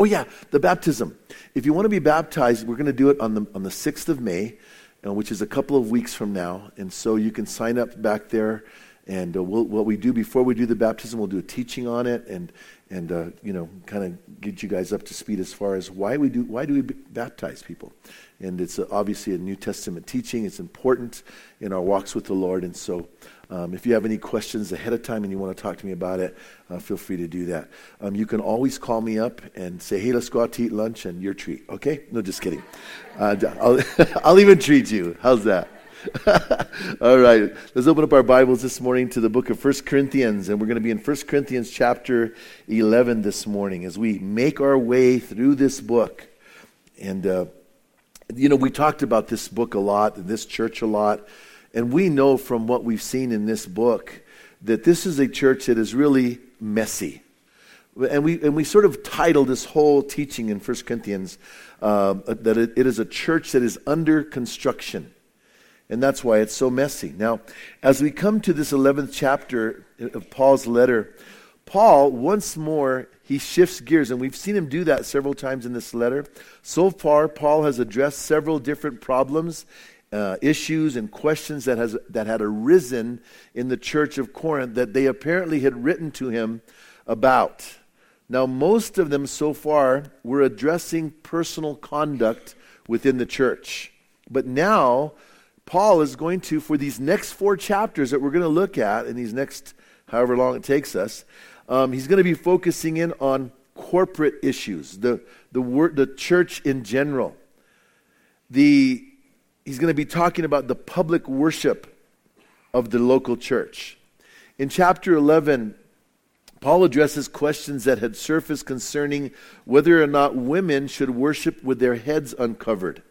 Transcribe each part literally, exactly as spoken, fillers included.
Oh yeah, the baptism. If you want to be baptized, we're going to do it on the on the sixth of May, uh, which is a couple of weeks from now. And so you can sign up back there. And uh, we'll, what we do before we do the baptism, we'll do a teaching on it, and and uh, you know, kind of get you guys up to speed as far as why we do why do we b- baptize people. And it's uh, obviously a New Testament teaching. It's important in our walks with the Lord. And so, um, if you have any questions ahead of time and you want to talk to me about it, uh, feel free to do that. Um, you can always call me up and say, "Hey, let's go out to eat lunch," and your treat. Okay? No, just kidding. Uh, I'll I'll even treat you. How's that? All right, let's open up our Bibles this morning to the book of First Corinthians, and we're going to be in First Corinthians chapter eleven this morning as we make our way through this book. And, uh, you know, we talked about this book a lot, this church a lot, and we know from what we've seen in this book that this is a church that is really messy. And we and we sort of titled this whole teaching in First Corinthians uh, that it, it is a church that is under construction. And that's why it's so messy. Now, as we come to this eleventh chapter of Paul's letter, Paul, once more, he shifts gears. And we've seen him do that several times in this letter. So far, Paul has addressed several different problems, uh, issues, and questions that, has, that had arisen in the church of Corinth that they apparently had written to him about. Now, most of them so far were addressing personal conduct within the church. But now, Paul is going to, for these next four chapters that we're going to look at, in these next, however long it takes us, um, he's going to be focusing in on corporate issues, the the word, the church in general. The he's going to be talking about the public worship of the local church. In chapter eleven, Paul addresses questions that had surfaced concerning whether or not women should worship with their heads uncovered.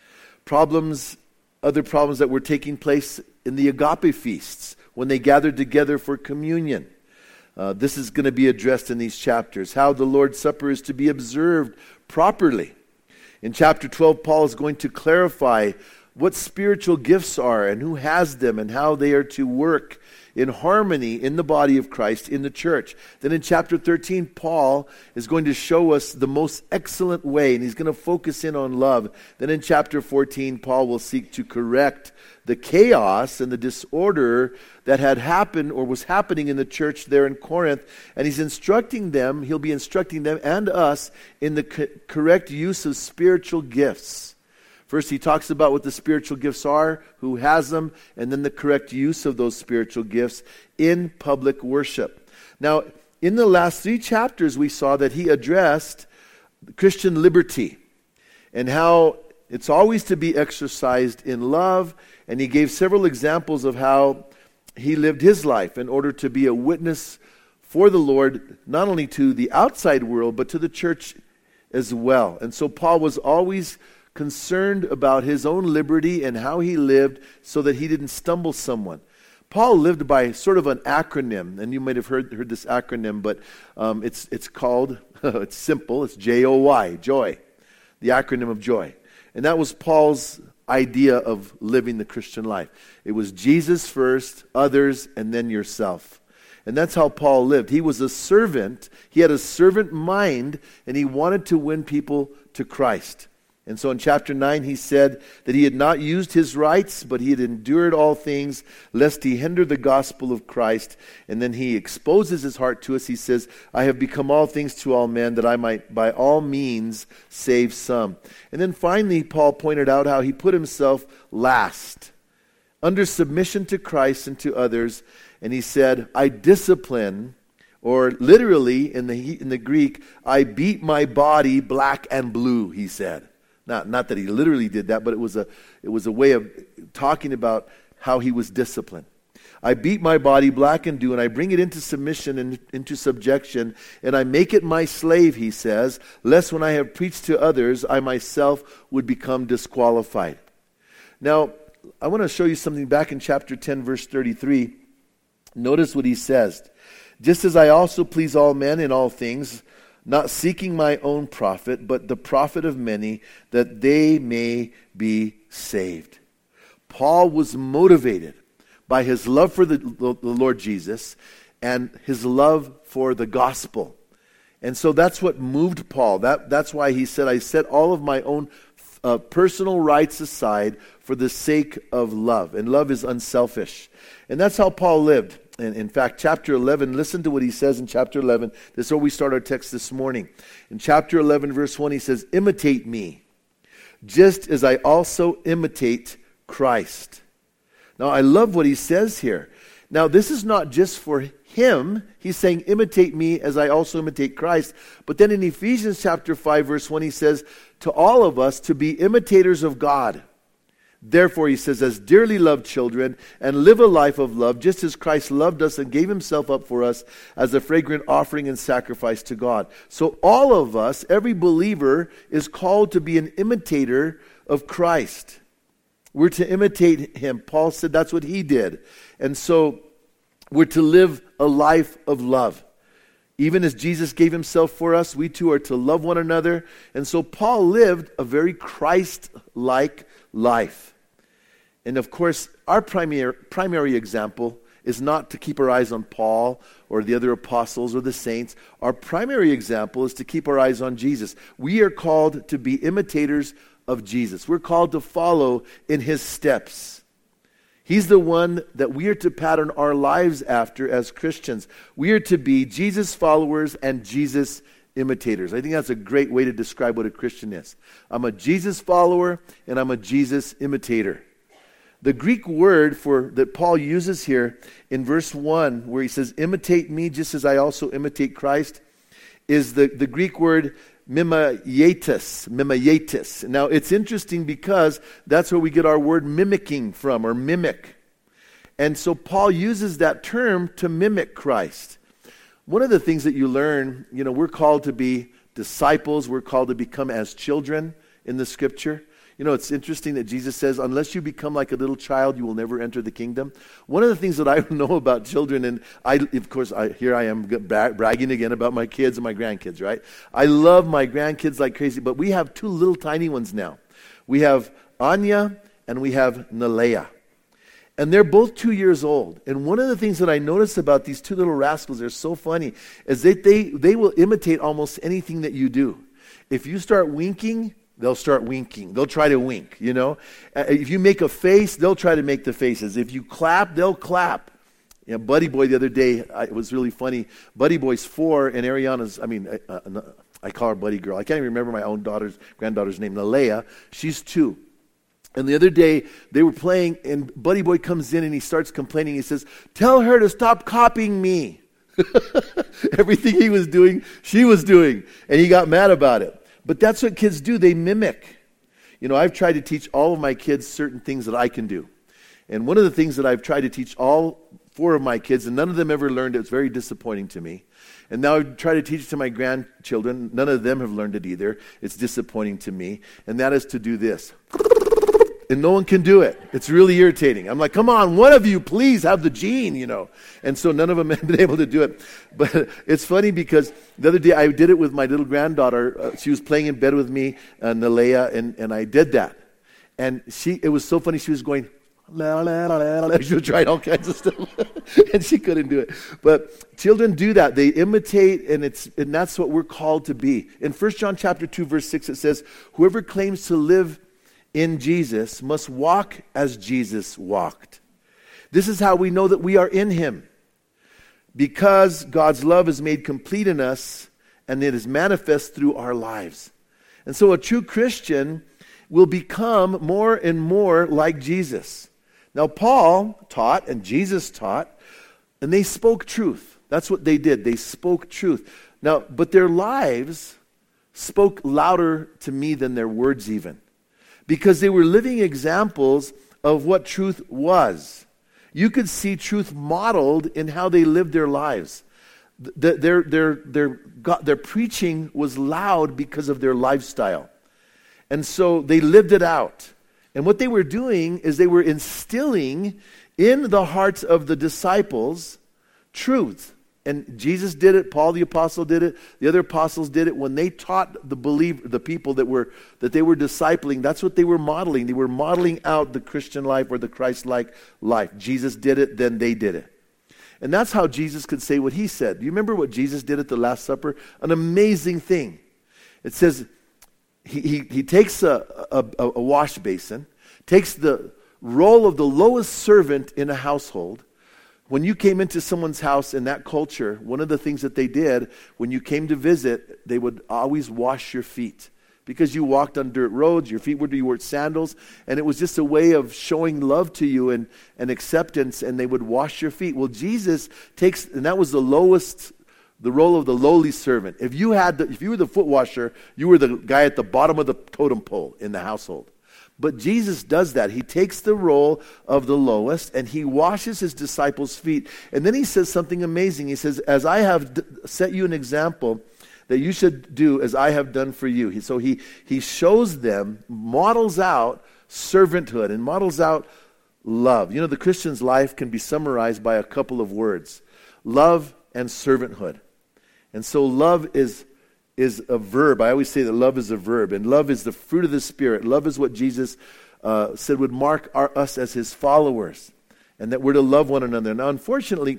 Problems. Other problems that were taking place in the agape feasts when they gathered together for communion. Uh, this is going to be addressed in these chapters. How the Lord's Supper is to be observed properly. In chapter twelve, Paul is going to clarify what spiritual gifts are and who has them and how they are to work in harmony in the body of Christ in the church. Then in chapter thirteen, Paul is going to show us the most excellent way, and he's going to focus in on love. Then in chapter fourteen, Paul will seek to correct the chaos and the disorder that had happened or was happening in the church there in Corinth. And he's instructing them, he'll be instructing them and us in the co- correct use of spiritual gifts. First, he talks about what the spiritual gifts are, who has them, and then the correct use of those spiritual gifts in public worship. Now, in the last three chapters, we saw that he addressed Christian liberty and how it's always to be exercised in love, and he gave several examples of how he lived his life in order to be a witness for the Lord, not only to the outside world, but to the church as well. And so Paul was always concerned about his own liberty and how he lived so that he didn't stumble someone. Paul lived by sort of an acronym, and you might have heard, heard this acronym, but um, it's it's called, it's simple, it's J O Y, joy, the acronym of joy. And that was Paul's idea of living the Christian life. It was Jesus first, others, and then yourself. And that's how Paul lived. He was a servant, he had a servant mind, and he wanted to win people to Christ. And so in chapter nine, he said that he had not used his rights, but he had endured all things, lest he hinder the gospel of Christ. And then he exposes his heart to us. He says, I have become all things to all men, that I might by all means save some. And then finally, Paul pointed out how he put himself last, under submission to Christ and to others. And he said, I discipline, or literally in the in the Greek, I beat my body black and blue, he said. Not, not that he literally did that, but it was a it was a way of talking about how he was disciplined. I beat my body black and blue, and I bring it into submission and into subjection, and I make it my slave, he says, lest when I have preached to others, I myself would become disqualified. Now, I want to show you something back in chapter ten, verse thirty-three. Notice what he says. Just as I also please all men in all things, not seeking my own profit, but the profit of many, that they may be saved. Paul was motivated by his love for the, the Lord Jesus and his love for the gospel. And so that's what moved Paul. That, that's why he said, I set all of my own uh, personal rights aside for the sake of love. And love is unselfish. And that's how Paul lived. And in fact, chapter eleven, listen to what he says in chapter eleven. This is where we start our text this morning. In chapter eleven, verse one, he says, imitate me, just as I also imitate Christ. Now, I love what he says here. Now, this is not just for him. He's saying, imitate me as I also imitate Christ. But then in Ephesians chapter five, verse one, he says, to all of us to be imitators of God. Therefore, he says, as dearly loved children, and live a life of love, just as Christ loved us and gave himself up for us as a fragrant offering and sacrifice to God. So all of us, every believer, is called to be an imitator of Christ. We're to imitate him. Paul said that's what he did. And so we're to live a life of love. Even as Jesus gave himself for us, we too are to love one another. And so Paul lived a very Christ-like life. And of course, our primary, primary example is not to keep our eyes on Paul or the other apostles or the saints. Our primary example is to keep our eyes on Jesus. We are called to be imitators of Jesus. We're called to follow in his steps. He's the one that we are to pattern our lives after as Christians. We are to be Jesus followers and Jesus imitators. I think that's a great way to describe what a Christian is. I'm a Jesus follower and I'm a Jesus imitator. The Greek word for that Paul uses here in verse one, where he says, imitate me just as I also imitate Christ, is the, the Greek word mimeietis, mimeietis. Now, it's interesting because that's where we get our word mimicking from, or mimic. And so Paul uses that term to mimic Christ. One of the things that you learn, you know, we're called to be disciples. We're called to become as children in the Scripture. You know, it's interesting that Jesus says, unless you become like a little child, you will never enter the kingdom. One of the things that I know about children, and I, of course, I, here I am bra- bragging again about my kids and my grandkids, right? I love my grandkids like crazy, but we have two little tiny ones now. We have Anya and we have Nalea. And they're both two years old. And one of the things that I notice about these two little rascals, they're so funny, is that they, they will imitate almost anything that you do. If you start winking, they'll start winking. They'll try to wink, you know. Uh, if you make a face, they'll try to make the faces. If you clap, they'll clap. You know, Buddy Boy the other day, I, it was really funny. Buddy Boy's four, and Ariana's, I mean, uh, uh, I call her Buddy Girl. I can't even remember my own daughter's, granddaughter's name, Nalea. She's two. And the other day, they were playing, and Buddy Boy comes in, and he starts complaining. He says, tell her to stop copying me. Everything he was doing, she was doing. And he got mad about it. But that's what kids do. They mimic. You know, I've tried to teach all of my kids certain things that I can do. And one of the things that I've tried to teach all four of my kids, and none of them ever learned it. It's very disappointing to me. And now I try to teach it to my grandchildren. None of them have learned it either. It's disappointing to me. And that is to do this. And no one can do it. It's really irritating. I'm like, come on, one of you please have the gene, you know. And so none of them have been able to do it. But it's funny because the other day I did it with my little granddaughter. Uh, she was playing in bed with me, uh, Nalea, and, and I did that. And she, it was so funny. She was going, la, la, la, la, la. She was trying all kinds of stuff. And she couldn't do it. But children do that. They imitate, and it's and that's what we're called to be. In First John chapter two, verse six, it says, whoever claims to live in Jesus must walk as Jesus walked. This is how we know that we are in him. Because God's love is made complete in us, and it is manifest through our lives. And so a true Christian will become more and more like Jesus. Now Paul taught, and Jesus taught, and they spoke truth. That's what they did. They spoke truth. Now, but their lives spoke louder to me than their words even. Because they were living examples of what truth was. You could see truth modeled in how they lived their lives. Their, their, their, their, their preaching was loud because of their lifestyle. And so they lived it out. And what they were doing is they were instilling in the hearts of the disciples truth. And Jesus did it, Paul the apostle did it, the other apostles did it. When they taught the believe the people that were that they were discipling, that's what they were modeling. They were modeling out the Christian life or the Christ-like life. Jesus did it, then they did it. And that's how Jesus could say what he said. Do you remember what Jesus did at the Last Supper? An amazing thing. It says he, he, he takes a, a, a wash basin, takes the role of the lowest servant in a household. When you came into someone's house in that culture, one of the things that they did when you came to visit, they would always wash your feet. Because you walked on dirt roads, your feet were, you wore sandals, and it was just a way of showing love to you and, and acceptance, and they would wash your feet. Well, Jesus takes, and that was the lowest, the role of the lowly servant. If you had, the, if you were the foot washer, you were the guy at the bottom of the totem pole in the household. But Jesus does that. He takes the role of the lowest, and he washes his disciples' feet. And then he says something amazing. He says, as I have d- set you an example, that you should do as I have done for you. He, so he, he shows them, models out servanthood and models out love. You know, the Christian's life can be summarized by a couple of words: love and servanthood. And so love is, is a verb. I always say that love is a verb, and love is the fruit of the Spirit. Love is what Jesus uh, said would mark our, us as his followers, and that we're to love one another. Now, unfortunately,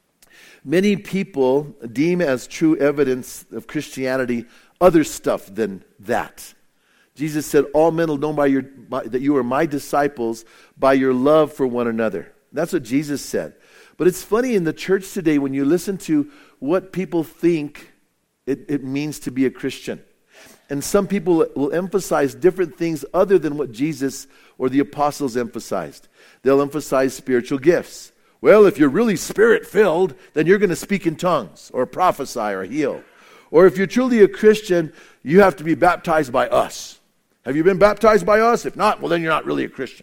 many people deem as true evidence of Christianity other stuff than that. Jesus said, all men will know by your, by, that you are my disciples by your love for one another. That's what Jesus said. But it's funny in the church today when you listen to what people think it, it means to be a Christian. And some people will emphasize different things other than what Jesus or the apostles emphasized. They'll emphasize spiritual gifts. Well, if you're really Spirit-filled, then you're going to speak in tongues or prophesy or heal. Or if you're truly a Christian, you have to be baptized by us. Have you been baptized by us? If not, well, then you're not really a Christian.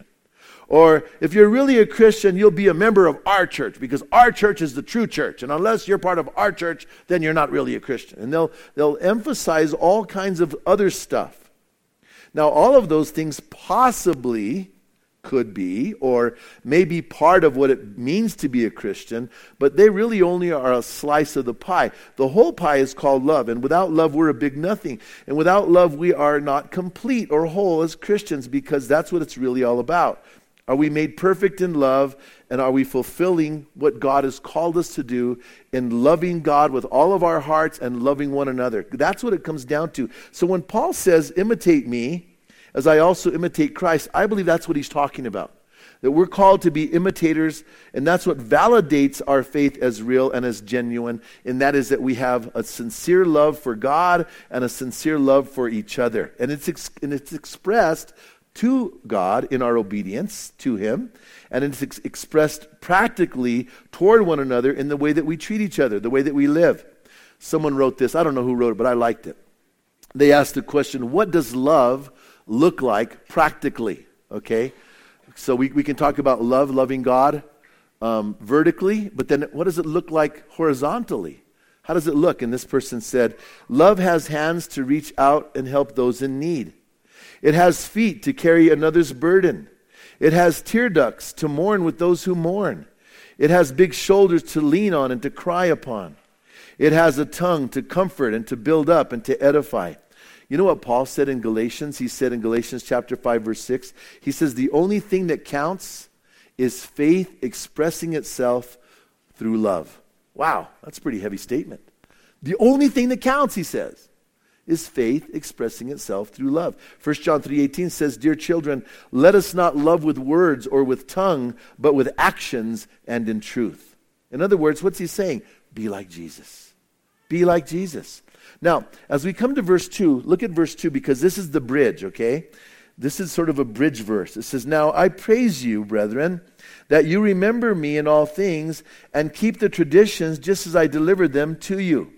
Or if you're really a Christian, you'll be a member of our church because our church is the true church. And unless you're part of our church, then you're not really a Christian. And they'll, they'll emphasize all kinds of other stuff. Now, all of those things possibly could be, or maybe part of what it means to be a Christian, but they really only are a slice of the pie. The whole pie is called love, and without love, we're a big nothing. And without love, we are not complete or whole as Christians, because that's what it's really all about. Are we made perfect in love, and are we fulfilling what God has called us to do in loving God with all of our hearts and loving one another? That's what it comes down to. So when Paul says, imitate me, as I also imitate Christ, I believe that's what he's talking about. That we're called to be imitators, and that's what validates our faith as real and as genuine, and that is that we have a sincere love for God and a sincere love for each other. And it's ex- and it's expressed to God in our obedience to him, and it's ex- expressed practically toward one another in the way that we treat each other, the way that we live. Someone wrote this. I don't know who wrote it, but I liked it. They asked the question, what does love look like practically? Okay, so we, we can talk about love, loving God um, vertically, but then what does it look like horizontally? How does it look? And this person said, love has hands to reach out and help those in need. It has feet to carry another's burden. It has tear ducts to mourn with those who mourn. It has big shoulders to lean on and to cry upon. It has a tongue to comfort and to build up and to edify. You know what Paul said in Galatians? He said in Galatians chapter five, verse six, he says, the only thing that counts is faith expressing itself through love. Wow, that's a pretty heavy statement. The only thing that counts, he says, is faith expressing itself through love. First John three eighteen says, dear children, let us not love with words or with tongue, but with actions and in truth. In other words, what's he saying? Be like Jesus. Be like Jesus. Now, as we come to verse two, look at verse two, because this is the bridge, okay? This is sort of a bridge verse. It says, now I praise you, brethren, that you remember me in all things and keep the traditions just as I delivered them to you.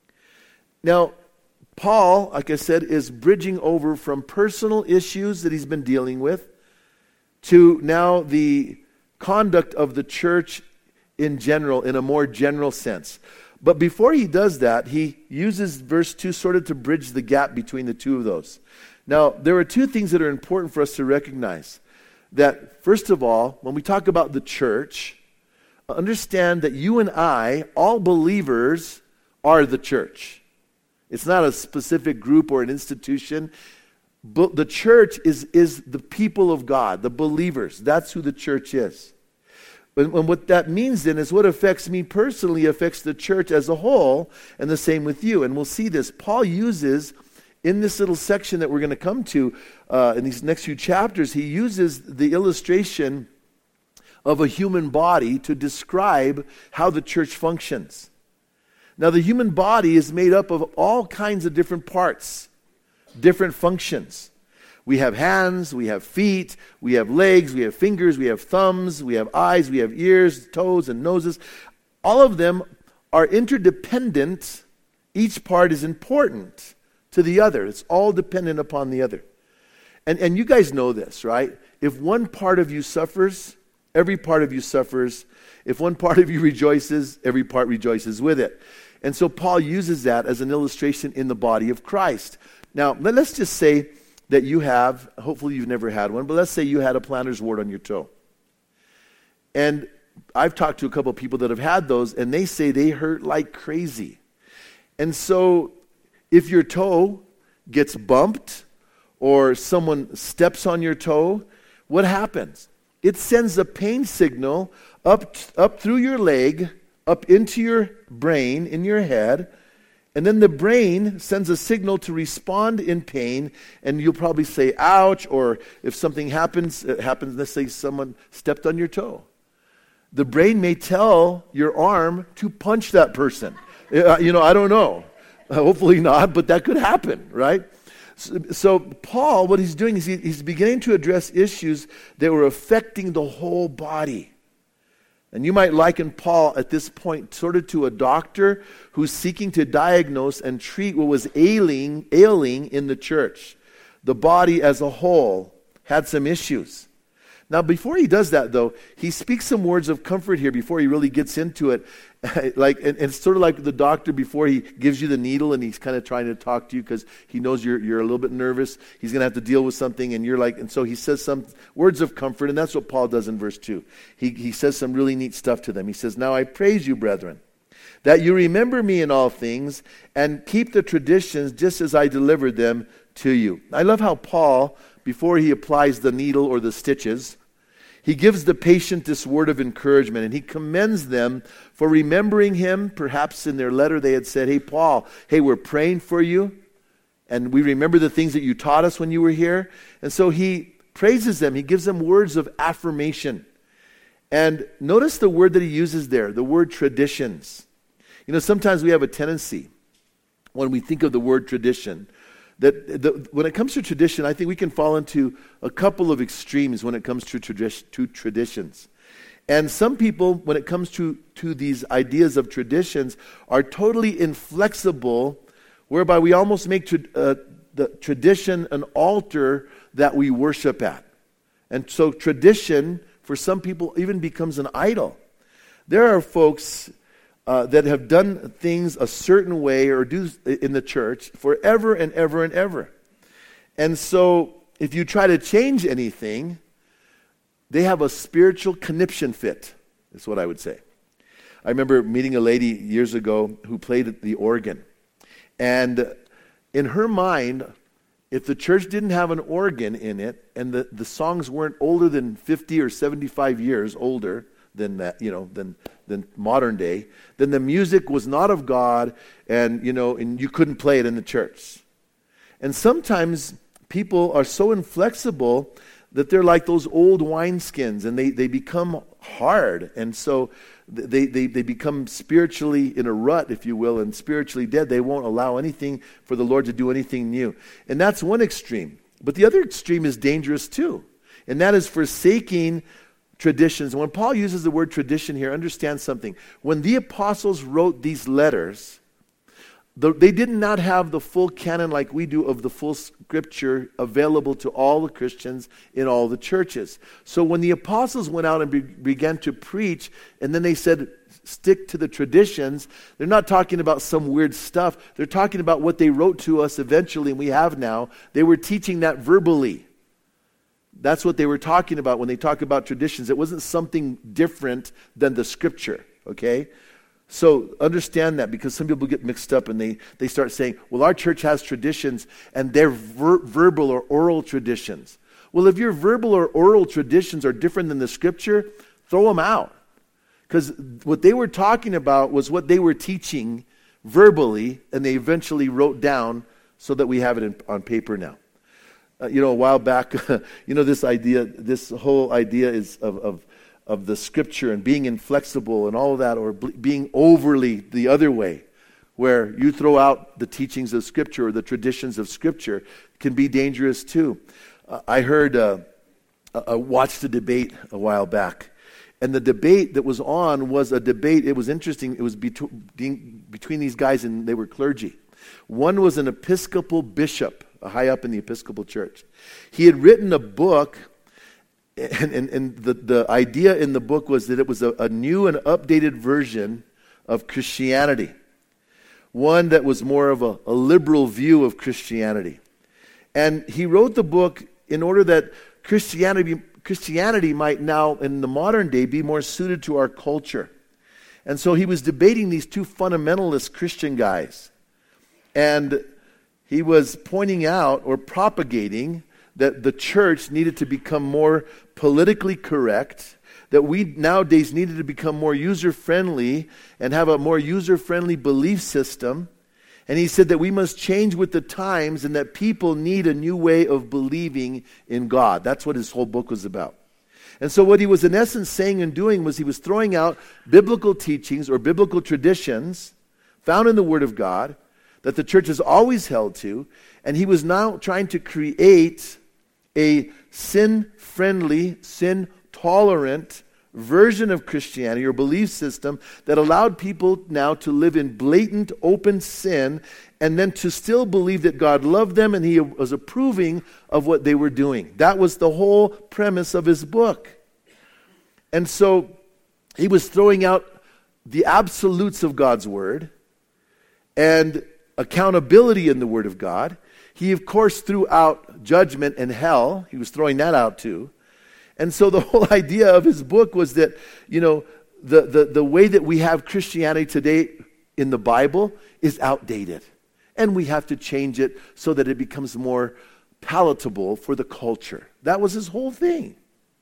Now, Paul, like I said, is bridging over from personal issues that he's been dealing with to now the conduct of the church in general, in a more general sense. But before he does that, he uses verse two sort of to bridge the gap between the two of those. Now, there are two things that are important for us to recognize. That, first of all, when we talk about the church, understand that you and I, all believers, are the church. It's not a specific group or an institution. But the church is, is the people of God, the believers. That's who the church is. And, and what that means then is what affects me personally affects the church as a whole, and the same with you. And we'll see this. Paul uses, in this little section that we're going to come to, uh, in these next few chapters, he uses the illustration of a human body to describe how the church functions. Now, the human body is made up of all kinds of different parts, different functions. We have hands, we have feet, we have legs, we have fingers, we have thumbs, we have eyes, we have ears, toes, and noses. All of them are interdependent. Each part is important to the other. It's all dependent upon the other. And, and you guys know this, right? If one part of you suffers, every part of you suffers. If one part of you rejoices, every part rejoices with it. And so Paul uses that as an illustration in the body of Christ. Now, let's just say that you have, hopefully you've never had one, but let's say you had a plantar's wart on your toe. And I've talked to a couple of people that have had those, and they say they hurt like crazy. And so if your toe gets bumped or someone steps on your toe, what happens? It sends a pain signal up, up through your leg, up into your brain, in your head, and then the brain sends a signal to respond in pain, and you'll probably say, ouch, or if something happens, it happens, let's say someone stepped on your toe. The brain may tell your arm to punch that person. Uh, you know, I don't know. Uh, hopefully not, but that could happen, right? So, so Paul, what he's doing is he, he's beginning to address issues that were affecting the whole body. And you might liken Paul at this point sort of to a doctor who's seeking to diagnose and treat what was ailing, ailing in the church. The body as a whole had some issues. Now, before he does that, though, he speaks some words of comfort here before he really gets into it. like, and, and it's sort of like the doctor before he gives you the needle and he's kind of trying to talk to you because he knows you're you're a little bit nervous. He's going to have to deal with something, and you're like, and so he says some words of comfort, and that's what Paul does in verse two. He he says some really neat stuff to them. He says, "Now I praise you, brethren, that you remember me in all things and keep the traditions just as I delivered them to you." I love how Paul, before he applies the needle or the stitches, he gives the patient this word of encouragement, and he commends them for remembering him. Perhaps in their letter they had said, "Hey, Paul, hey, we're praying for you, and we remember the things that you taught us when you were here." And so he praises them. He gives them words of affirmation. And notice the word that he uses there, the word traditions. You know, sometimes we have a tendency, when we think of the word tradition, that the, when it comes to tradition, I think we can fall into a couple of extremes when it comes to, tradi- to traditions. And some people, when it comes to, to these ideas of traditions, are totally inflexible, whereby we almost make tra- uh, the tradition an altar that we worship at. And so tradition, for some people, even becomes an idol. There are folks Uh, that have done things a certain way or do in the church forever and ever and ever. And so if you try to change anything, they have a spiritual conniption fit, is what I would say. I remember meeting a lady years ago who played the organ. And in her mind, if the church didn't have an organ in it and the, the songs weren't older than fifty or seventy-five years older than that, you know, than than modern day, then the music was not of God, and you know, and you couldn't play it in the church. And sometimes people are so inflexible that they're like those old wineskins, and they, they become hard, and so they, they, they become spiritually in a rut, if you will, and spiritually dead. They won't allow anything for the Lord to do anything new. And that's one extreme. But the other extreme is dangerous too, and that is forsaking traditions. And when Paul uses the word tradition here, understand something. When the apostles wrote these letters, the, they did not have the full canon like we do of the full scripture available to all the Christians in all the churches. So when the apostles went out and be, began to preach, and then they said, stick to the traditions, they're not talking about some weird stuff. They're talking about what they wrote to us eventually, and we have now. They were teaching that verbally. That's what they were talking about when they talk about traditions. It wasn't something different than the scripture, okay? So understand that, because some people get mixed up and they, they start saying, well, our church has traditions and they're ver- verbal or oral traditions. Well, if your verbal or oral traditions are different than the scripture, throw them out. Because what they were talking about was what they were teaching verbally, and they eventually wrote down so that we have it in, on paper now. Uh, you know, a while back, you know, this idea, this whole idea is of, of of the Scripture and being inflexible and all of that, or b- being overly the other way, where you throw out the teachings of Scripture or the traditions of Scripture, can be dangerous too. Uh, I heard, uh, I watched a debate a while back, and the debate that was on was a debate, it was interesting, it was between, between these guys, and they were clergy. One was an Episcopal bishop, high up in the Episcopal Church. He had written a book, and, and, and the, the idea in the book was that it was a, a new and updated version of Christianity. One that was more of a, a liberal view of Christianity. And he wrote the book in order that Christianity, Christianity might now, in the modern day, be more suited to our culture. And so he was debating these two fundamentalist Christian guys. And he was pointing out or propagating that the church needed to become more politically correct, that we nowadays needed to become more user-friendly and have a more user-friendly belief system. And he said that we must change with the times and that people need a new way of believing in God. That's what his whole book was about. And so what he was in essence saying and doing was he was throwing out biblical teachings or biblical traditions found in the Word of God that the church has always held to, and he was now trying to create a sin-friendly, sin-tolerant version of Christianity or belief system that allowed people now to live in blatant, open sin and then to still believe that God loved them and he was approving of what they were doing. That was the whole premise of his book. And so he was throwing out the absolutes of God's Word and accountability in the Word of God. He, of course, threw out judgment and hell. He was throwing that out too. And so the whole idea of his book was that, you know, the, the, the way that we have Christianity today in the Bible is outdated. And we have to change it so that it becomes more palatable for the culture. That was his whole thing.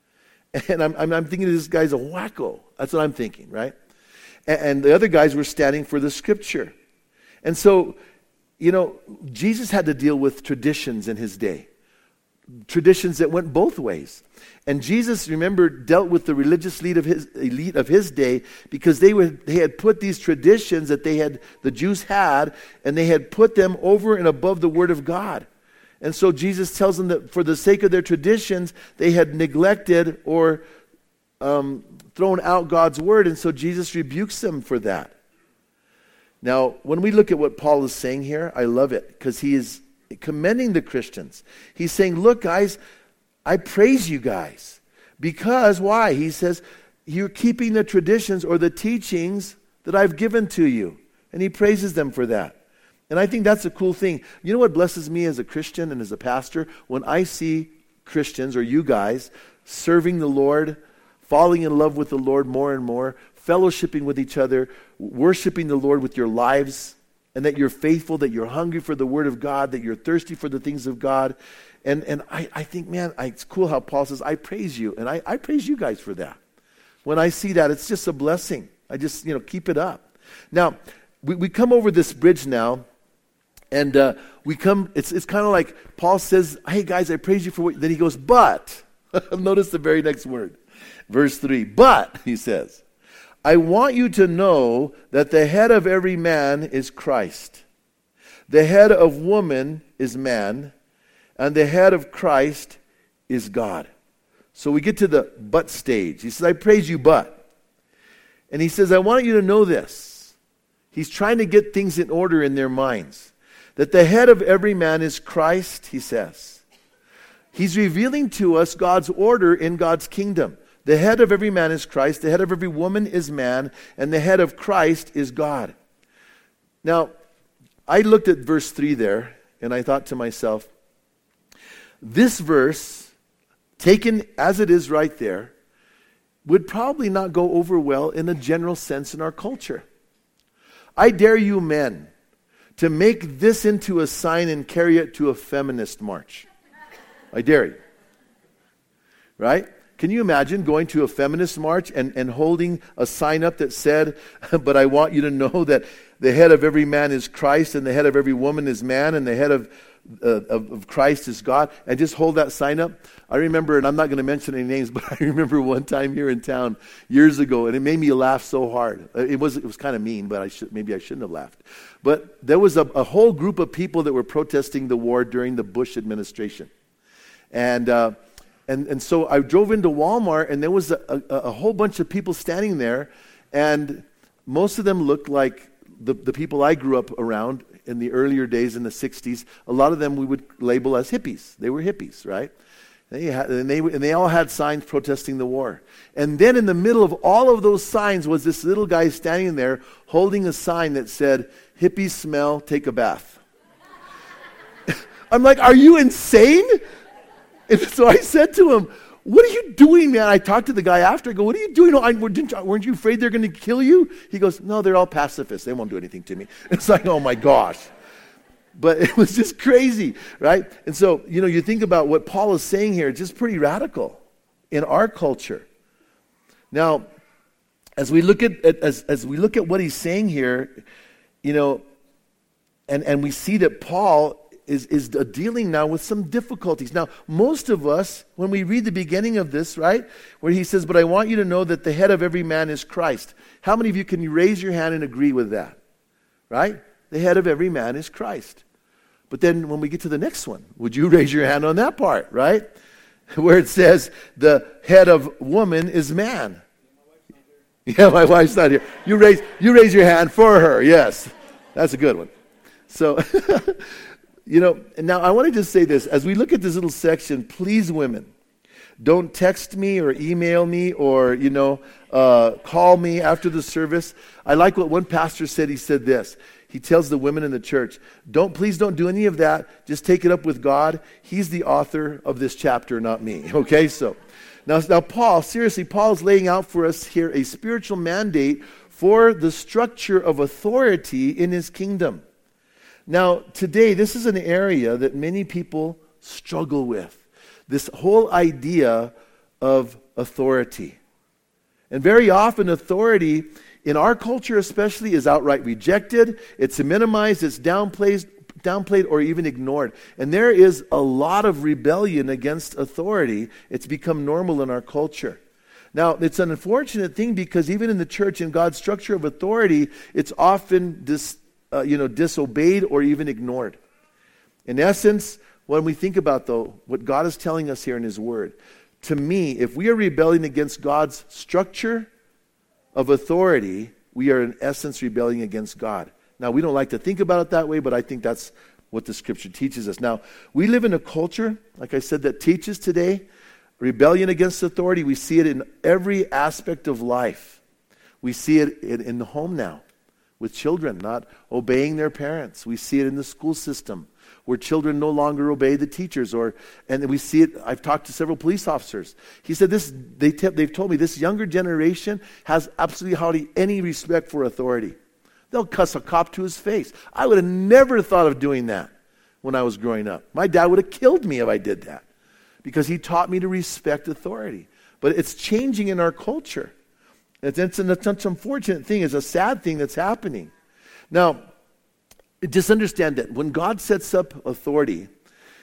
And I'm, I'm, I'm thinking this guy's a wacko. That's what I'm thinking, right? And, and the other guys were standing for the Scripture. And so, you know, Jesus had to deal with traditions in his day. Traditions that went both ways. And Jesus, remember, dealt with the religious elite of his, elite of his day because they, were, they had put these traditions that they had, the Jews had, and they had put them over and above the Word of God. And so Jesus tells them that for the sake of their traditions, they had neglected or um, thrown out God's Word. And so Jesus rebukes them for that. Now, when we look at what Paul is saying here, I love it because he is commending the Christians. He's saying, look, guys, I praise you guys. Because, why? He says, you're keeping the traditions or the teachings that I've given to you. And he praises them for that. And I think that's a cool thing. You know what blesses me as a Christian and as a pastor? When I see Christians, or you guys, serving the Lord, falling in love with the Lord more and more, fellowshipping with each other, worshiping the Lord with your lives, and that you're faithful, that you're hungry for the Word of God, that you're thirsty for the things of God. And and I, I think, man, I, it's cool how Paul says, I praise you. And I, I praise you guys for that. When I see that, it's just a blessing. I just, you know, keep it up. Now, we, we come over this bridge now, and uh, we come, it's it's kind of like Paul says, hey guys, I praise you for what, then he goes, but, notice the very next word, verse three, but, he says, I want you to know that the head of every man is Christ. The head of woman is man, and the head of Christ is God. So we get to the but stage. He says, I praise you, but. And he says, I want you to know this. He's trying to get things in order in their minds. That the head of every man is Christ, he says. He's revealing to us God's order in God's kingdom. The head of every man is Christ, the head of every woman is man, and the head of Christ is God. Now, I looked at verse three there, and I thought to myself, this verse, taken as it is right there, would probably not go over well in a general sense in our culture. I dare you men to make this into a sign and carry it to a feminist march. I dare you. Right? Can you imagine going to a feminist march and, and holding a sign up that said, but I want you to know that the head of every man is Christ, and the head of every woman is man, and the head of, uh, of, of Christ is God, and just hold that sign up? I remember, and I'm not going to mention any names, but I remember one time here in town years ago, and it made me laugh so hard. It was it was kind of mean, but I should, maybe I shouldn't have laughed. But there was a, a whole group of people that were protesting the war during the Bush administration. And uh, and and so I drove into Walmart, and there was a, a, a whole bunch of people standing there, and most of them looked like the, the people I grew up around in the earlier days in the sixties. A lot of them we would label as hippies. They were hippies, right? They had, and, they, and they all had signs protesting the war. And then in the middle of all of those signs was this little guy standing there holding a sign that said, "Hippies smell, take a bath." I'm like, are you insane? And so I said to him, "What are you doing, man?" I talked to the guy after. I go, "What are you doing? Oh, I, weren't you afraid they're going to kill you?" He goes, "No, they're all pacifists. They won't do anything to me." It's like, oh my gosh. But it was just crazy, right? And so, you know, you think about what Paul is saying here, it's just pretty radical in our culture. Now, as we look at, as, as we look at what he's saying here, you know, and, and we see that Paul is, is dealing now with some difficulties. Now, most of us, when we read the beginning of this, right, where he says, "But I want you to know that the head of every man is Christ." How many of you can raise your hand and agree with that? Right? The head of every man is Christ. But then when we get to the next one, would you raise your hand on that part, right? Where it says the head of woman is man. Yeah, my wife's not here. You raise, you raise your hand for her, yes. That's a good one. So, you know, and now I want to just say this. As we look at this little section, please, women, don't text me or email me or, you know, uh, call me after the service. I like what one pastor said. He said this. He tells the women in the church, don't, please don't do any of that. Just take it up with God. He's the author of this chapter, not me. Okay, so now, now Paul, seriously, Paul's laying out for us here a spiritual mandate for the structure of authority in his kingdom. Now, today, this is an area that many people struggle with. This whole idea of authority. And very often authority, in our culture especially, is outright rejected. It's minimized, it's downplayed, downplayed or even ignored. And there is a lot of rebellion against authority. It's become normal in our culture. Now, it's an unfortunate thing because even in the church, in God's structure of authority, it's often dis, uh, you know, disobeyed or even ignored. In essence, when we think about, though, what God is telling us here in his word, to me, if we are rebelling against God's structure of authority, we are in essence rebelling against God. Now, we don't like to think about it that way, but I think that's what the scripture teaches us. Now, we live in a culture, like I said, that teaches today rebellion against authority. We see it in every aspect of life. We see it in, in the home now, with children not obeying their parents. We see it in the school system, where children no longer obey the teachers, or and we see it. I've talked to several police officers. He said this. They te- they've told me this younger generation has absolutely hardly any respect for authority. They'll cuss a cop to his face. I would have never thought of doing that when I was growing up. My dad would have killed me if I did that, because he taught me to respect authority. But it's changing in our culture. It's, it's, an, it's an unfortunate thing. It's a sad thing that's happening. Now, just understand that when God sets up authority,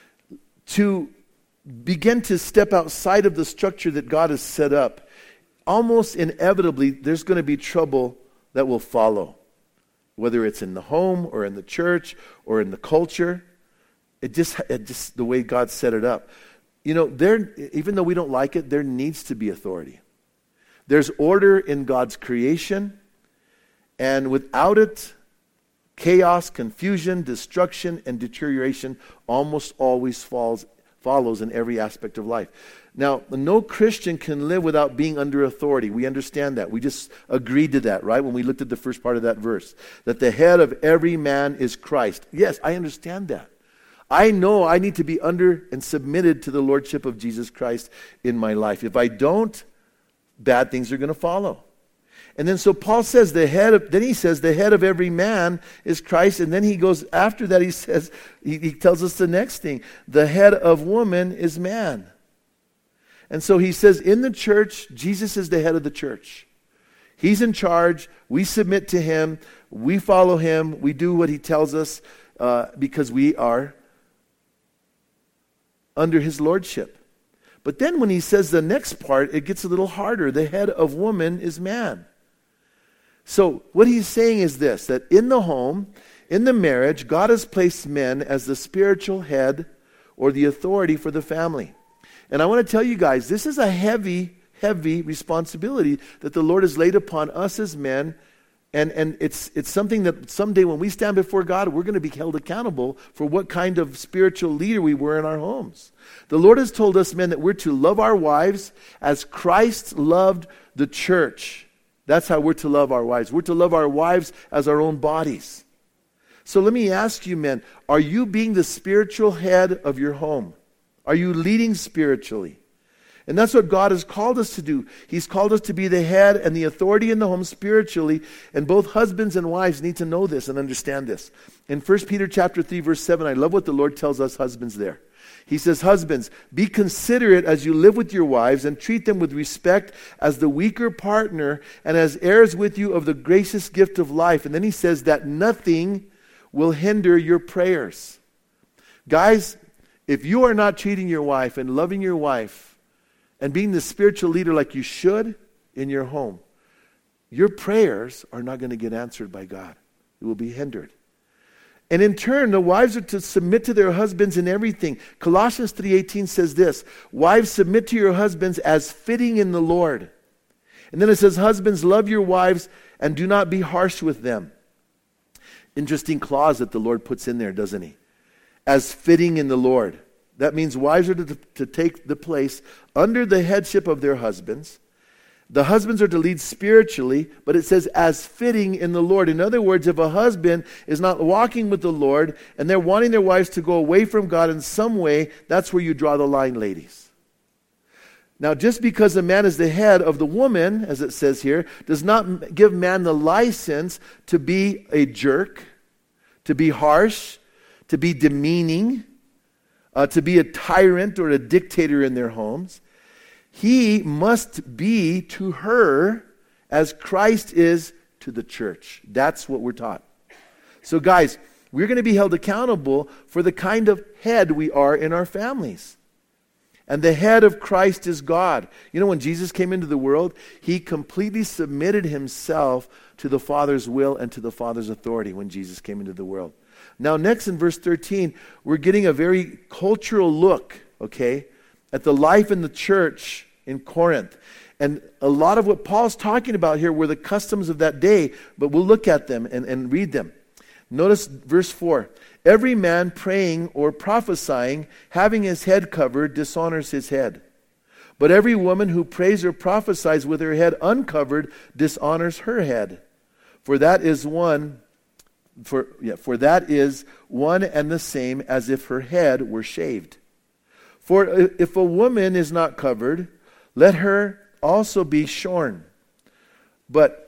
to begin to step outside of the structure that God has set up, almost inevitably there's going to be trouble that will follow. Whether it's in the home or in the church or in the culture, it just, it just the way God set it up. You know, there, even though we don't like it, there needs to be authority. There's order in God's creation, and without it, chaos, confusion, destruction, and deterioration almost always falls, follows in every aspect of life. Now, no Christian can live without being under authority. We understand that. We just agreed to that, right, when we looked at the first part of that verse, that the head of every man is Christ. Yes, I understand that. I know I need to be under and submitted to the lordship of Jesus Christ in my life. If I don't, bad things are going to follow. And then so Paul says the head of, then he says the head of every man is Christ. And then he goes after that, he says, he, he tells us the next thing. The head of woman is man. And so he says, in the church, Jesus is the head of the church. He's in charge. We submit to him. We follow him. We do what he tells us uh, because we are under his lordship. But then when he says the next part, it gets a little harder. The head of woman is man. So what he's saying is this, that in the home, in the marriage, God has placed men as the spiritual head or the authority for the family. And I want to tell you guys, this is a heavy, heavy responsibility that the Lord has laid upon us as men. And, and it's, it's something that someday when we stand before God, we're going to be held accountable for what kind of spiritual leader we were in our homes. The Lord has told us, men, that we're to love our wives as Christ loved the church. That's how we're to love our wives. We're to love our wives as our own bodies. So let me ask you, men, are you being the spiritual head of your home? Are you leading spiritually? And that's what God has called us to do. He's called us to be the head and the authority in the home spiritually. And both husbands and wives need to know this and understand this. In First Peter chapter three, verse seven, I love what the Lord tells us husbands there. He says, husbands, be considerate as you live with your wives and treat them with respect as the weaker partner and as heirs with you of the gracious gift of life. And then he says that nothing will hinder your prayers. Guys, if you are not treating your wife and loving your wife and being the spiritual leader like you should in your home, your prayers are not going to get answered by God. It will be hindered. And in turn, the wives are to submit to their husbands in everything. Colossians three eighteen says this, wives, submit to your husbands as fitting in the Lord. And then it says, husbands, love your wives and do not be harsh with them. Interesting clause that the Lord puts in there, doesn't he? As fitting in the Lord. That means wives are to, to take the place under the headship of their husbands. The husbands are to lead spiritually, but it says as fitting in the Lord. In other words, if a husband is not walking with the Lord and they're wanting their wives to go away from God in some way, that's where you draw the line, ladies. Now, just because a man is the head of the woman, as it says here, does not give man the license to be a jerk, to be harsh, to be demeaning, uh, to be a tyrant or a dictator in their homes. He must be to her as Christ is to the church. That's what we're taught. So guys, we're going to be held accountable for the kind of head we are in our families. And the head of Christ is God. You know, when Jesus came into the world, he completely submitted himself to the Father's will and to the Father's authority when Jesus came into the world. Now, next in verse thirteen, we're getting a very cultural look, okay, at the life in the church in Corinth. And a lot of what Paul's talking about here were the customs of that day, but we'll look at them and, and read them. Notice verse four. Every man praying or prophesying, having his head covered, dishonors his head. But every woman who prays or prophesies with her head uncovered dishonors her head. For that is one for yeah, for that is one and the same as if her head were shaved. For if a woman is not covered, let her also be shorn. But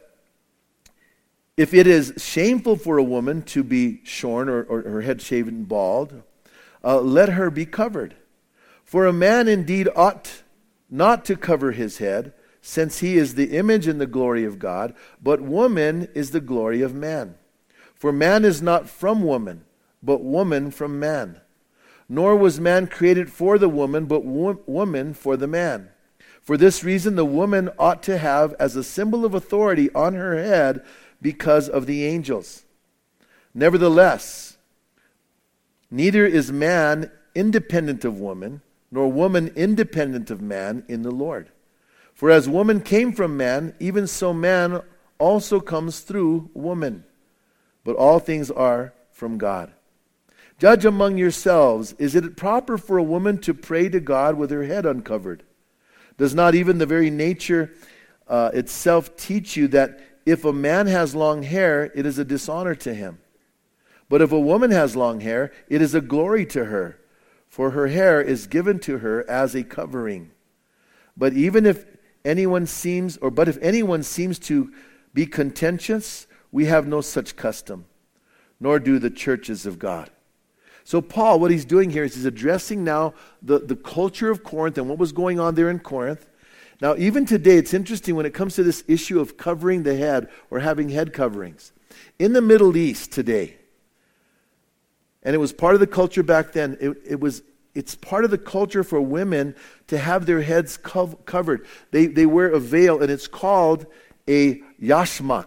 if it is shameful for a woman to be shorn or, or her head shaven bald, uh, let her be covered. For a man indeed ought not to cover his head, since he is the image and the glory of God, but woman is the glory of man. For man is not from woman, but woman from man. Nor was man created for the woman, but wo- woman for the man. For this reason, the woman ought to have as a symbol of authority on her head because of the angels. Nevertheless, neither is man independent of woman, nor woman independent of man in the Lord. For as woman came from man, even so man also comes through woman. But all things are from God. Judge among yourselves, is it proper for a woman to pray to God with her head uncovered? Does not even the very nature uh, itself teach you that if a man has long hair, it is a dishonor to him? But if a woman has long hair, it is a glory to her, for her hair is given to her as a covering. But even if anyone seems, or but if anyone seems to be contentious, we have no such custom, nor do the churches of God. So Paul, what he's doing here is he's addressing now the, the culture of Corinth and what was going on there in Corinth. Now, even today, it's interesting when it comes to this issue of covering the head or having head coverings. In the Middle East today, and it was part of the culture back then, it, it was, it's part of the culture for women to have their heads cov- covered. They, they wear a veil, and it's called a yashmak.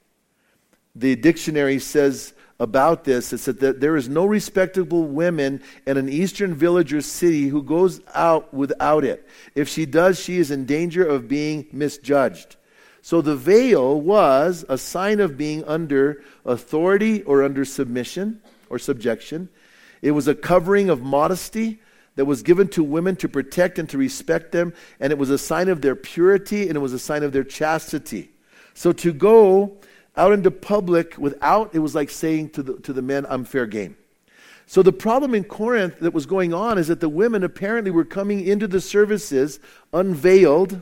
The dictionary says about this, it said that there is no respectable woman in an eastern village or city who goes out without it. If she does, she is in danger of being misjudged. So the veil was a sign of being under authority or under submission or subjection. It was a covering of modesty that was given to women to protect and to respect them, and it was a sign of their purity, and it was a sign of their chastity. So to go out into public without, it was like saying to the, to the men, I'm fair game. So the problem in Corinth that was going on is that the women apparently were coming into the services unveiled,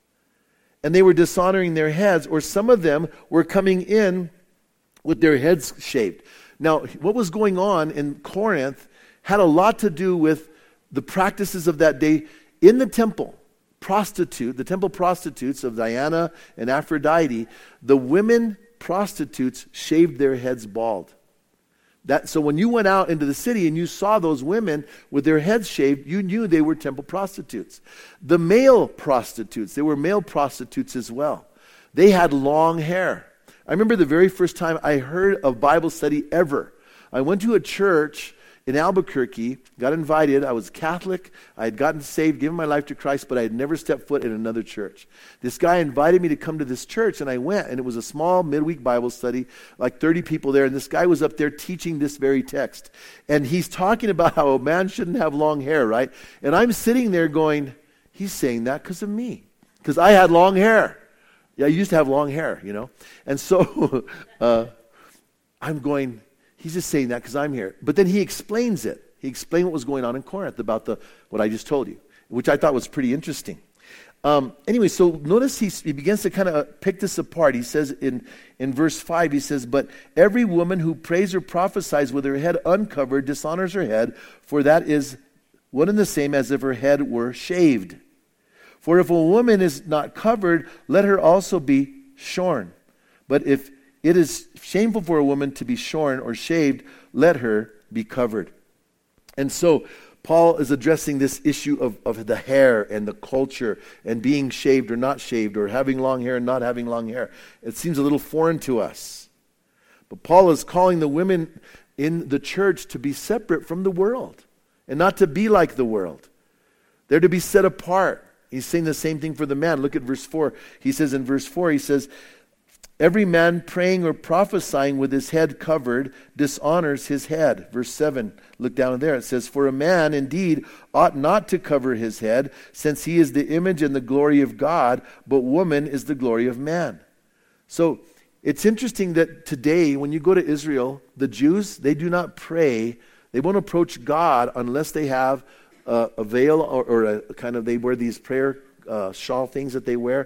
and they were dishonoring their heads, or some of them were coming in with their heads shaved. Now, what was going on in Corinth had a lot to do with the practices of that day in the temple. Prostitute, the temple prostitutes of Diana and Aphrodite, the women prostitutes shaved their heads bald. That, so when you went out into the city and you saw those women with their heads shaved, you knew they were temple prostitutes. The male prostitutes, they were male prostitutes as well. They had long hair. I remember the very first time I heard of Bible study ever. I went to a church in Albuquerque, got invited. I was Catholic. I had gotten saved, given my life to Christ, but I had never stepped foot in another church. This guy invited me to come to this church, and I went, and it was a small midweek Bible study, like thirty people there, and this guy was up there teaching this very text. And he's talking about how a man shouldn't have long hair, right? And I'm sitting there going, he's saying that because of me, because I had long hair. Yeah, I used to have long hair, you know. And so uh, I'm going, he's just saying that because I'm here. But then he explains it. He explained what was going on in Corinth about the what I just told you, which I thought was pretty interesting. Um, anyway, so notice he, he begins to kind of pick this apart. He says in, in verse five, he says, but every woman who prays or prophesies with her head uncovered dishonors her head, for that is one and the same as if her head were shaved. For if a woman is not covered, let her also be shorn. But if it is shameful for a woman to be shorn or shaved, let her be covered. And so Paul is addressing this issue of, of the hair and the culture and being shaved or not shaved or having long hair and not having long hair. It seems a little foreign to us. But Paul is calling the women in the church to be separate from the world and not to be like the world. They're to be set apart. He's saying the same thing for the man. Look at verse four. He says in verse four, he says, every man praying or prophesying with his head covered dishonors his head. Verse seven, look down there. It says, for a man indeed ought not to cover his head, since he is the image and the glory of God, but woman is the glory of man. So it's interesting that today, when you go to Israel, the Jews, they do not pray. They won't approach God unless they have a, a veil or, or a kind of, they wear these prayer uh, shawl things that they wear,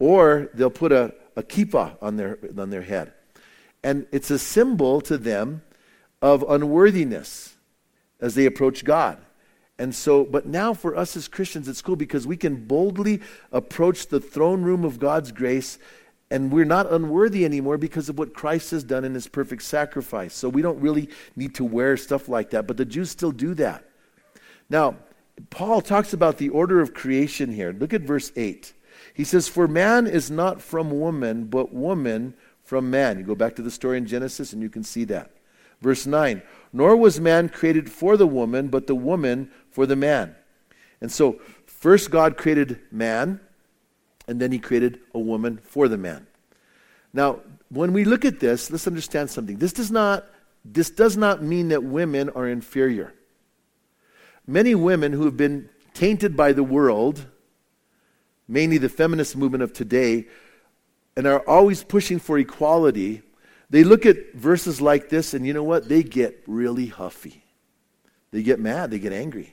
or they'll put a a kippah on their on their head. And it's a symbol to them of unworthiness as they approach God. And so, but now for us as Christians, it's cool because we can boldly approach the throne room of God's grace, and we're not unworthy anymore because of what Christ has done in his perfect sacrifice. So we don't really need to wear stuff like that, but the Jews still do that. Now, Paul talks about the order of creation here. Look at verse eight. He says, for man is not from woman, but woman from man. You go back to the story in Genesis and you can see that. Verse nine, nor was man created for the woman, but the woman for the man. And so, first God created man, and then he created a woman for the man. Now, when we look at this, let's understand something. This does not, this does not mean that women are inferior. Many women who have been tainted by the world, mainly the feminist movement of today, and are always pushing for equality, they look at verses like this, and you know what? They get really huffy. They get mad. They get angry.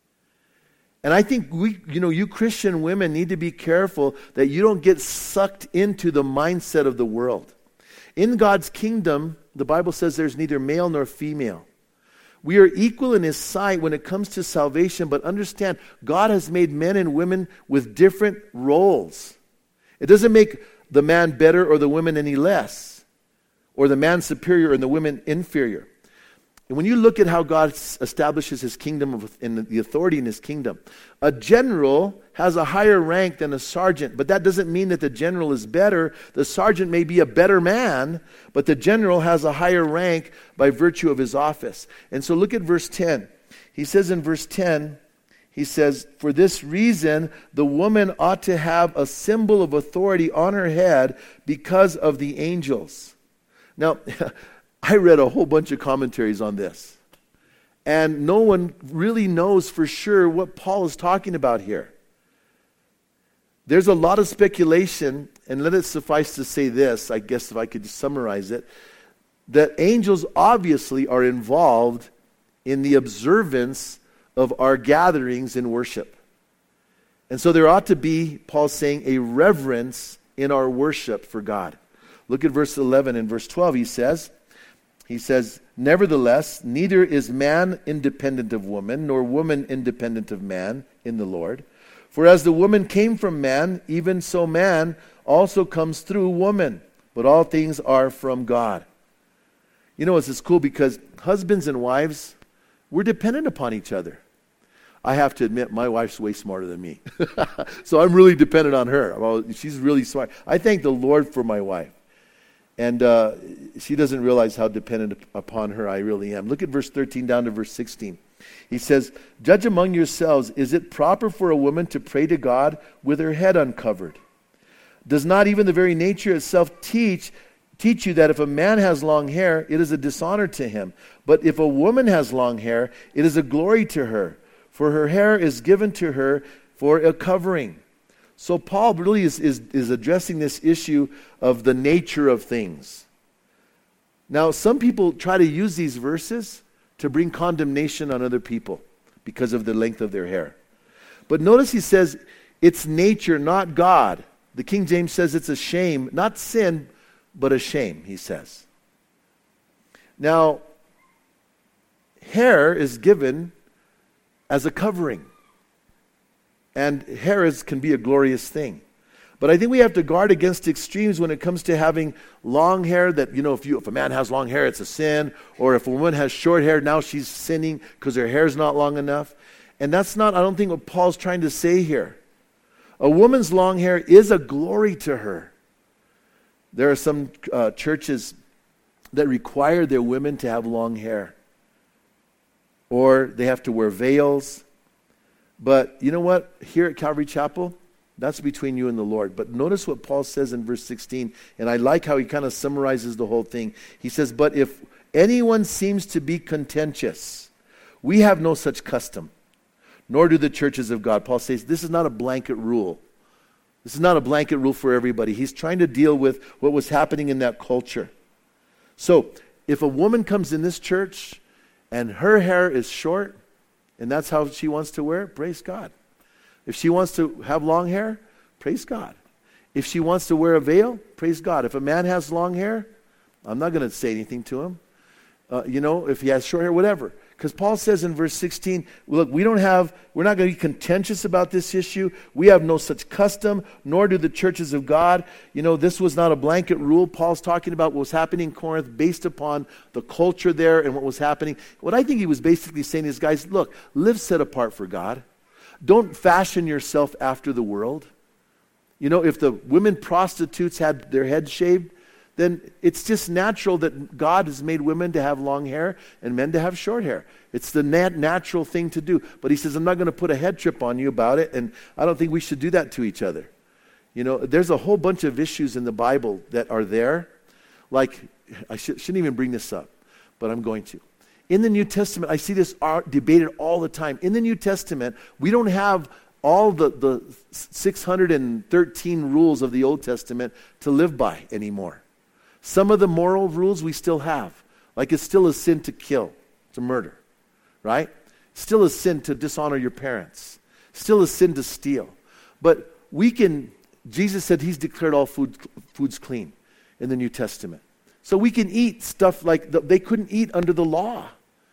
And I think we, you know, you Christian women need to be careful that you don't get sucked into the mindset of the world. In God's kingdom, the Bible says there's neither male nor female. We are equal in his sight when it comes to salvation, but understand, God has made men and women with different roles. It doesn't make the man better or the woman any less, or the man superior and the woman inferior. And when you look at how God establishes his kingdom and the authority in his kingdom, a general has a higher rank than a sergeant, but that doesn't mean that the general is better. The sergeant may be a better man, but the general has a higher rank by virtue of his office. And so look at verse ten. He says in verse ten, he says, "For this reason, the woman ought to have a symbol of authority on her head because of the angels." Now, I read a whole bunch of commentaries on this, and no one really knows for sure what Paul is talking about here. There's a lot of speculation, and let it suffice to say this, I guess if I could summarize it, that angels obviously are involved in the observance of our gatherings in worship. And so there ought to be, Paul's saying, a reverence in our worship for God. Look at verse eleven and verse twelve. He says, He says, "Nevertheless, neither is man independent of woman, nor woman independent of man in the Lord. For as the woman came from man, even so man also comes through woman. But all things are from God." You know, it's, it's cool because husbands and wives, we're dependent upon each other. I have to admit, my wife's way smarter than me. So I'm really dependent on her. Well, she's really smart. I thank the Lord for my wife. And uh, she doesn't realize how dependent upon her I really am. Look at verse thirteen down to verse sixteen. He says, "Judge among yourselves, is it proper for a woman to pray to God with her head uncovered? Does not even the very nature itself teach teach you that if a man has long hair, it is a dishonor to him? But if a woman has long hair, it is a glory to her, for her hair is given to her for a covering." So Paul really is, is, is addressing this issue of the nature of things. Now, some people try to use these verses to bring condemnation on other people because of the length of their hair. But notice he says, it's nature, not God. The King James says it's a shame, not sin, but a shame, he says. Now, hair is given as a covering. And hair is, can be a glorious thing. But I think we have to guard against extremes when it comes to having long hair, that, you know, if you if a man has long hair, it's a sin. Or if a woman has short hair, now she's sinning because her hair's not long enough. And that's not, I don't think, what Paul's trying to say here. A woman's long hair is a glory to her. There are some uh, churches that require their women to have long hair. Or they have to wear veils. But you know what? Here at Calvary Chapel, that's between you and the Lord. But notice what Paul says in verse sixteen, and I like how he kind of summarizes the whole thing. He says, "But if anyone seems to be contentious, we have no such custom, nor do the churches of God." Paul says this is not a blanket rule. This is not a blanket rule for everybody. He's trying to deal with what was happening in that culture. So, if a woman comes in this church and her hair is short, and that's how she wants to wear it, praise God. If she wants to have long hair, praise God. If she wants to wear a veil, praise God. If a man has long hair, I'm not going to say anything to him. Uh, you know, if he has short hair, whatever. Because Paul says in verse sixteen, look, we don't have, we're not going to be contentious about this issue. We have no such custom, nor do the churches of God. You know, this was not a blanket rule. Paul's talking about what was happening in Corinth based upon the culture there and what was happening. What I think he was basically saying is, guys, look, live set apart for God. Don't fashion yourself after the world. You know, if the women prostitutes had their heads shaved, then it's just natural that God has made women to have long hair and men to have short hair. It's the nat- natural thing to do. But he says, I'm not going to put a head trip on you about it, and I don't think we should do that to each other. You know, there's a whole bunch of issues in the Bible that are there. Like, I sh- shouldn't even bring this up, but I'm going to. In the New Testament, I see this art debated all the time. In the New Testament, we don't have all the, the six hundred thirteen rules of the Old Testament to live by anymore. Some of the moral rules we still have. Like it's still a sin to kill, to murder, right? Still a sin to dishonor your parents. Still a sin to steal. But we can, Jesus said he's declared all food, foods clean in the New Testament. So we can eat stuff like the, they couldn't eat under the law.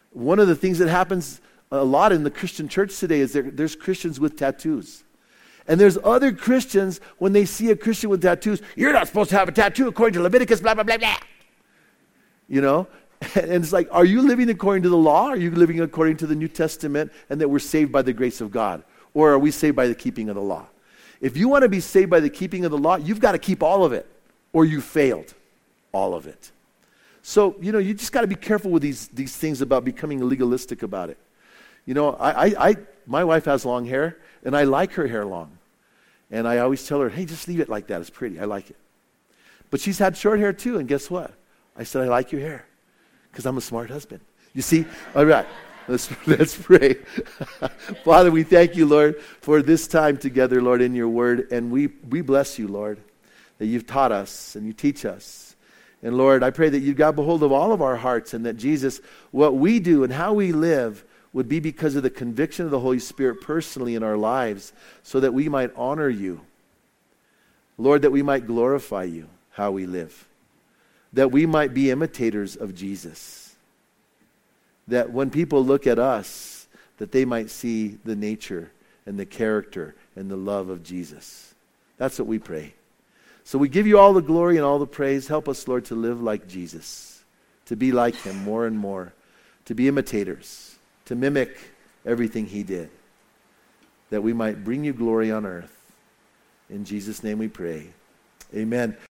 One of the things that happens a lot in the Christian church today is there, there's Christians with tattoos. And there's other Christians, when they see a Christian with tattoos, you're not supposed to have a tattoo according to Leviticus, blah, blah, blah, blah. You know? And it's like, are you living according to the law? Are you living according to the New Testament and that we're saved by the grace of God? Or are we saved by the keeping of the law? If you want to be saved by the keeping of the law, you've got to keep all of it, or you failed all of it. So, you know, you just got to be careful with these, these things about becoming legalistic about it. You know, I, I, I, my wife has long hair, and I like her hair long. And I always tell her, hey, just leave it like that. It's pretty. I like it. But she's had short hair too, and guess what? I said, I like your hair because I'm a smart husband. You see? All right. Let's, let's pray. Father, we thank you, Lord, for this time together, Lord, in your word. And we, we bless you, Lord, that you've taught us and you teach us. And Lord, I pray that you got behold of all of our hearts and that Jesus, what we do and how we live would be because of the conviction of the Holy Spirit personally in our lives so that we might honor you. Lord, that we might glorify you, how we live. That we might be imitators of Jesus. That when people look at us, that they might see the nature and the character and the love of Jesus. That's what we pray. So we give you all the glory and all the praise. Help us, Lord, to live like Jesus, to be like him more and more, to be imitators, to mimic everything he did, that we might bring you glory on earth. In Jesus' name we pray. Amen.